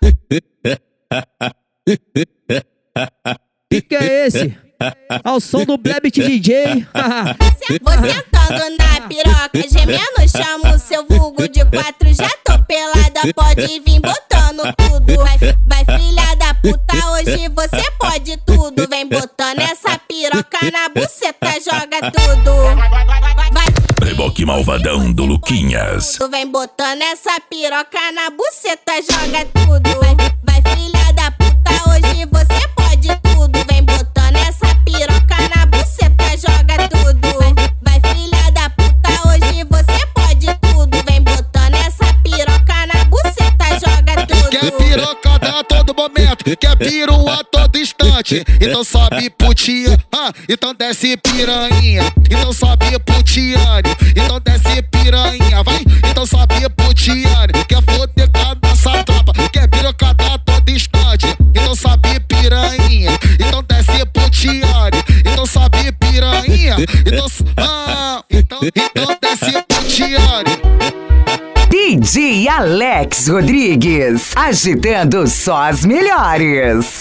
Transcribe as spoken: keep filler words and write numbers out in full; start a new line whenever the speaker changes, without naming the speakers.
Que que é esse? Ao som do Blebit D J.
Vou sentando na piroca, gemendo, chamo seu vulgo de quatro. Já tô pelada, pode vir botando tudo. Vai, vai filha da puta, hoje você pode tudo. Vem botando essa piroca na buceta, joga tudo. Vai,
Reboque malvadão do Luquinhas.
vem botando essa piroca na buceta, joga tudo. Vai, vai filha da puta, hoje você pode tudo. Vem botando essa piroca na buceta, joga tudo. Vai, vai filha da puta, hoje você pode tudo. Vem botando essa piroca na buceta, joga tudo.
Quer pirocada a todo momento, quer piru a todo instante. Então sobe putinha, ah, então desce piranha. Então sobe putiane, então desce piranha. Vai, então sobe putiane. Quer foder com essa tropa, quer pirocada a todo instante. Então sobe piranha, então desce putiane. Então sobe piranha, então, ah, então, então desce putiane.
D J Alex Rodrigues, agitando só as melhores.